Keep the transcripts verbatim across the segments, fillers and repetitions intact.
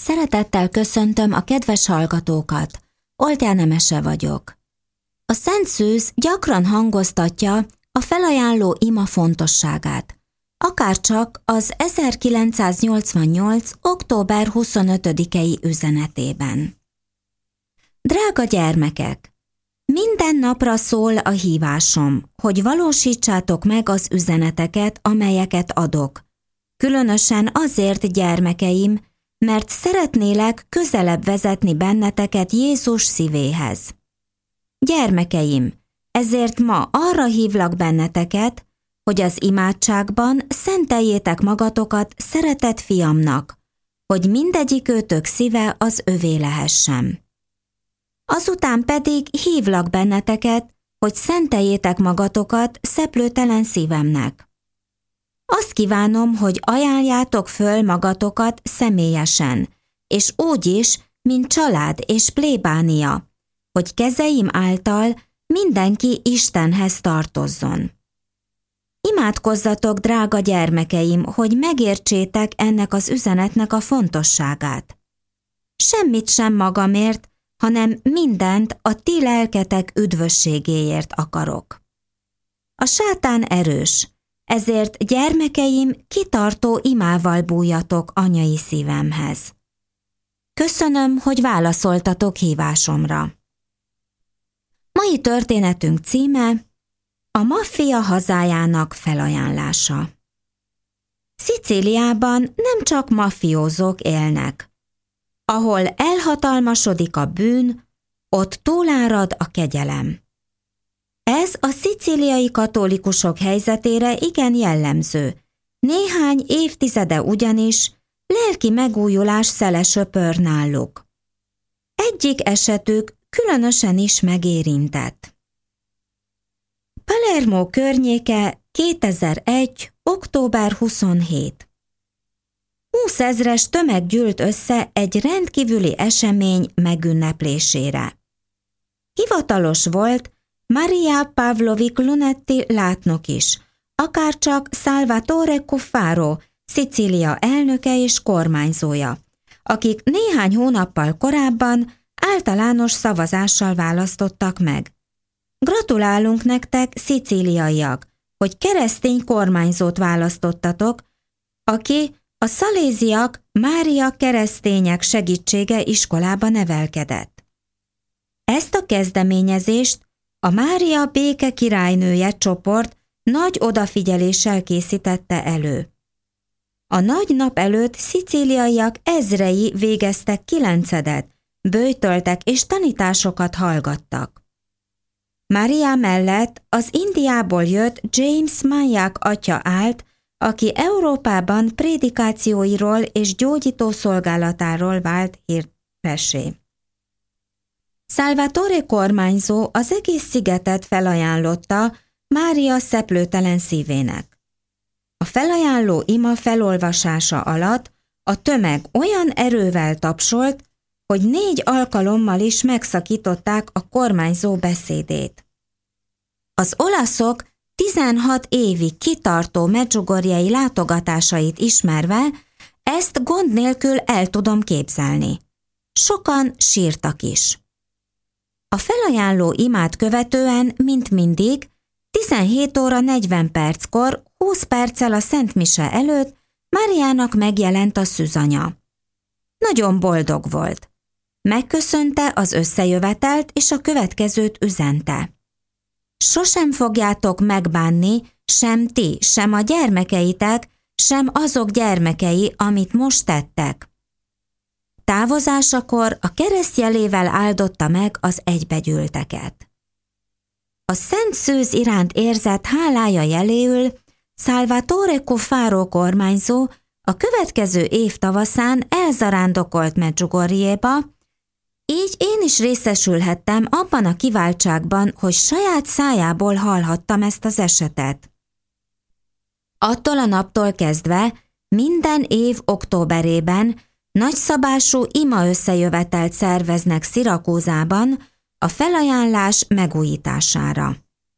Szeretettel köszöntöm a kedves hallgatókat. Oltján Emese vagyok. A Szent Szűz gyakran hangoztatja a felajánló ima fontosságát, akárcsak az ezerkilencszáznyolcvannyolc. október huszonötödikei üzenetében. Drága gyermekek! Minden napra szól a hívásom, hogy valósítsátok meg az üzeneteket, amelyeket adok. Különösen azért, gyermekeim, mert szeretnélek közelebb vezetni benneteket Jézus szívéhez. Gyermekeim, ezért ma arra hívlak benneteket, hogy az imádságban szenteljétek magatokat szeretett fiamnak, hogy mindegyikőtök szíve az övé lehessen. Azután pedig hívlak benneteket, hogy szenteljétek magatokat szeplőtelen szívemnek. Azt kívánom, hogy ajánljátok föl magatokat személyesen, és úgy is, mint család és plébánia, hogy kezeim által mindenki Istenhez tartozzon. Imádkozzatok, drága gyermekeim, hogy megértsétek ennek az üzenetnek a fontosságát. Semmit sem magamért, hanem mindent a ti lelketek üdvösségéért akarok. A sátán erős, ezért gyermekeim, kitartó imával bújjatok anyai szívemhez. Köszönöm, hogy válaszoltatok hívásomra. Mai történetünk címe a maffia hazájának felajánlása. Szicíliában nem csak maffiózók élnek. Ahol elhatalmasodik a bűn, ott túlárad a kegyelem. Ez a szicíliai katolikusok helyzetére igen jellemző. Néhány évtizede ugyanis lelki megújulás szele söpör náluk. Egyik esetük különösen is megérintett. Palermo környéke kétezer-egy. október huszonhetedike. Húszezres tömeg gyűlt össze egy rendkívüli esemény megünneplésére. Hivatalos volt Maria Pavlovic Lunetti látnok is, akárcsak Salvatore Cuffaro, Szicília elnöke és kormányzója, akik néhány hónappal korábban általános szavazással választottak meg. Gratulálunk nektek, szicíliaiak, hogy keresztény kormányzót választottatok, aki a szaléziak Mária keresztények segítsége iskolába nevelkedett. Ezt a kezdeményezést a Mária béke királynője csoport nagy odafigyeléssel készítette elő. A nagy nap előtt szicíliaiak ezrei végeztek kilencedet, böjtöltek és tanításokat hallgattak. Mária mellett az Indiából jött James Manyak atya állt, aki Európában prédikációiról és gyógyító szolgálatáról vált híressé. Salvatore kormányzó az egész szigetet felajánlotta Mária szeplőtelen szívének. A felajánló ima felolvasása alatt a tömeg olyan erővel tapsolt, hogy négy alkalommal is megszakították a kormányzó beszédét. Az olaszok tizenhat évig kitartó medjugorjei látogatásait ismerve ezt gond nélkül el tudom képzelni. Sokan sírtak is. A felajánló imát követően, mint mindig, tizenhét óra negyven perckor, húsz perccel a Szent Mise előtt Máriának megjelent a szűzanya. Nagyon boldog volt. Megköszönte az összejövetelt és a következőt üzente. Sosem fogjátok megbánni, sem ti, sem a gyermekeitek, sem azok gyermekei, amit most tettek. Távozásakor a keresztjelével áldotta meg az egybegyűlteket. A Szent Szűz iránt érzett hálája jeléül Salvatore Cuffaro kormányzó a következő év tavaszán elzarándokolt Medjugorjéba, így én is részesülhettem abban a kiváltságban, hogy saját szájából hallhattam ezt az esetet. Attól a naptól kezdve minden év októberében nagyszabású ima összejövetelt szerveznek Szirakúzában a felajánlás megújítására.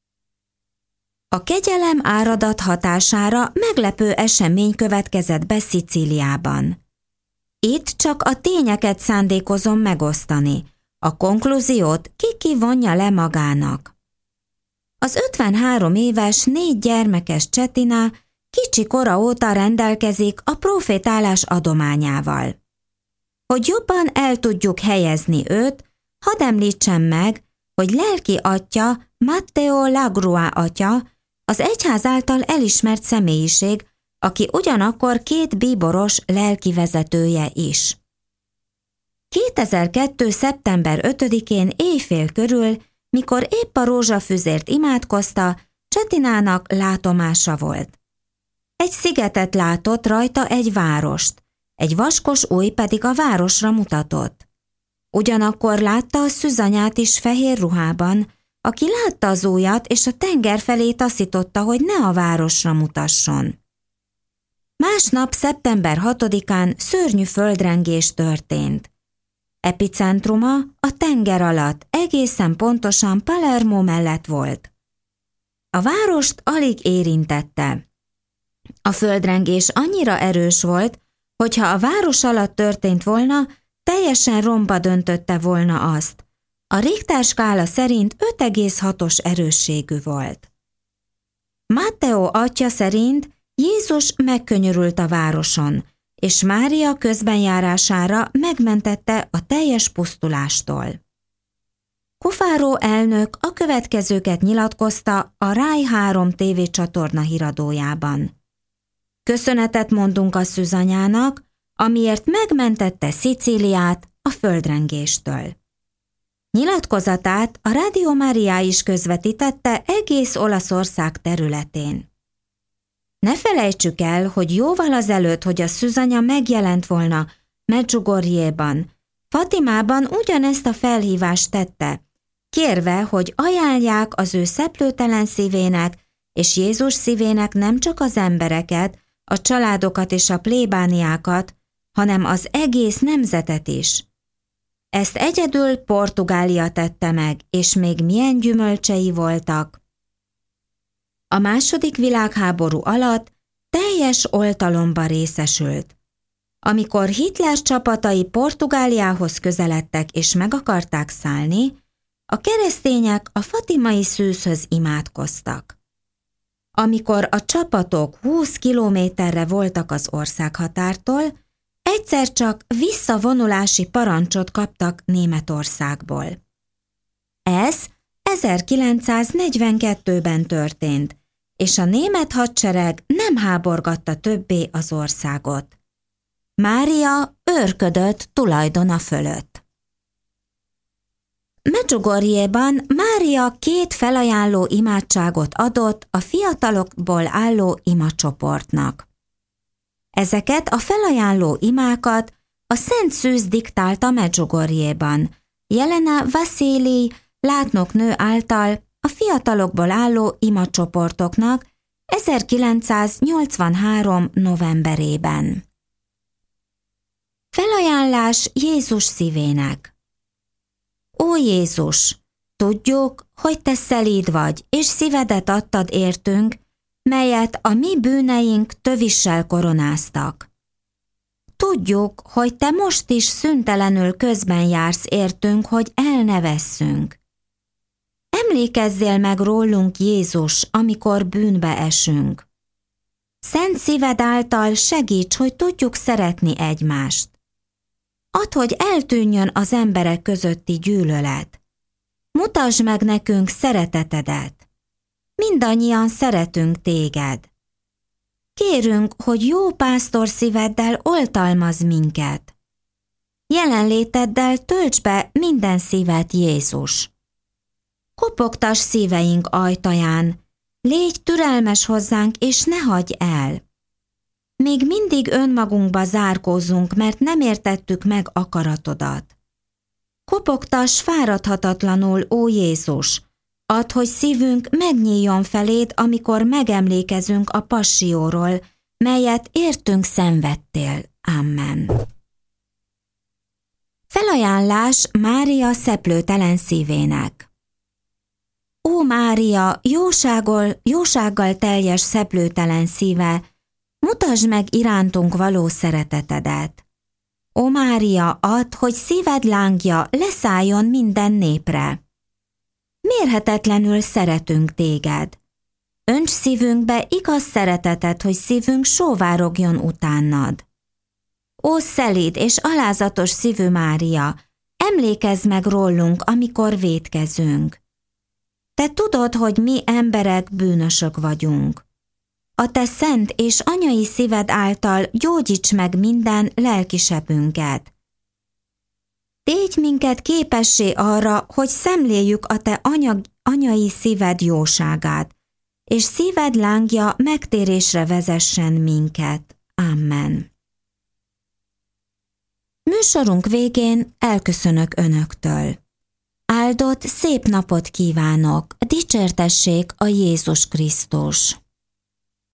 A kegyelem áradat hatására meglepő esemény következett be Szicíliában. Itt csak a tényeket szándékozom megosztani, a konklúziót ki-ki vonja le magának. Az ötvenhárom éves, négy gyermekes Csetina kicsi kora óta rendelkezik a profétálás adományával. Hogy jobban el tudjuk helyezni őt, hadd említsem meg, hogy lelki atya Matteo Lagrua atya az egyház által elismert személyiség, aki ugyanakkor két bíboros lelki vezetője is. kétezer-kettő. szeptember ötödikén éjfél körül, mikor épp a rózsafüzért imádkozta, Csetinának látomása volt. Egy szigetet látott, rajta egy várost, egy vaskos ujj pedig a városra mutatott. Ugyanakkor látta a szűzanyát is fehér ruhában, aki látta az ujjat és a tenger felé taszította, hogy ne a városra mutasson. Másnap, szeptember hatodikán szörnyű földrengés történt. Epicentruma a tenger alatt, egészen pontosan Palermo mellett volt. A várost alig érintette. A földrengés annyira erős volt, hogyha a város alatt történt volna, teljesen romba döntötte volna azt. A Richter skála szerint öt egész hatos erősségű volt. Matteo atya szerint Jézus megkönyörült a városon, és Mária közbenjárására megmentette a teljes pusztulástól. Kufáró elnök a következőket nyilatkozta a Rai három tévécsatorna híradójában. Köszönetet mondunk a szűzanyának, amiért megmentette Szicíliát a földrengéstől. Nyilatkozatát a Radio Maria is közvetítette egész Olaszország területén. Ne felejtsük el, hogy jóval azelőtt, hogy a szűzanya megjelent volna Medjugorjéban, Fatimában ugyanezt a felhívást tette, kérve, hogy ajánlják az ő szeplőtelen szívének és Jézus szívének nem csak az embereket, a családokat és a plébániákat, hanem az egész nemzetet is. Ezt egyedül Portugália tette meg, és még milyen gyümölcsei voltak. A második világháború alatt teljes oltalomba részesült. Amikor Hitler csapatai Portugáliához közeledtek és meg akarták szállni, a keresztények a fatimai szűzhöz imádkoztak. Amikor a csapatok húsz kilométerre voltak az országhatártól, egyszer csak visszavonulási parancsot kaptak Németországból. Ez ezerkilencszáznegyvenkettőben történt, és a német hadsereg nem háborgatta többé az országot. Mária őrködött tulajdona fölött. Medjugorjéban Mária két felajánló imádságot adott a fiatalokból álló imacsoportnak. Ezeket a felajánló imákat a Szent Szűz diktálta Medjugorjéban, Jelena Vaszilij látnoknő által a fiatalokból álló imacsoportoknak ezerkilencszáznyolcvanhárom novemberében. Felajánlás Jézus szívének. Ó Jézus, tudjuk, hogy te szelíd vagy, és szívedet adtad értünk, melyet a mi bűneink tövissel koronáztak. Tudjuk, hogy te most is szüntelenül közben jársz értünk, hogy el ne vesszünk. Emlékezzél meg rólunk, Jézus, amikor bűnbe esünk. Szent szíved által segíts, hogy tudjuk szeretni egymást. Add, hogy eltűnjön az emberek közötti gyűlölet. Mutasd meg nekünk szeretetedet. Mindannyian szeretünk téged. Kérünk, hogy jó pásztor szíveddel oltalmazz minket. Jelenléteddel töltsd be minden szívet, Jézus. Kopogtass szíveink ajtaján, légy türelmes hozzánk, és ne hagyj el. Még mindig önmagunkba zárkózzunk, mert nem értettük meg akaratodat. Kopogtass fáradhatatlanul, ó Jézus, add, hogy szívünk megnyíljon feléd, amikor megemlékezünk a passióról, melyet értünk szenvedtél. Amen. Felajánlás Mária szeplőtelen szívének. Ó Mária, jósággal, jósággal teljes szeplőtelen szíve, mutasd meg irántunk való szeretetedet. Ó Mária, add, hogy szíved lángja leszálljon minden népre. Mérhetetlenül szeretünk téged. Önts szívünkbe igaz szeretetet, hogy szívünk sóvárogjon utánad. Ó szelíd és alázatos szívű Mária, emlékezz meg rólunk, amikor vétkezünk. Te tudod, hogy mi emberek bűnösök vagyunk. A te szent és anyai szíved által gyógyíts meg minden lelkisebünket. Tégy minket képessé arra, hogy szemléljük a te anyag, anyai szíved jóságát, és szíved lángja megtérésre vezessen minket. Amen. Műsorunk végén elköszönök önöktől. Áldott, szép napot kívánok, dicsértessék a Jézus Krisztus!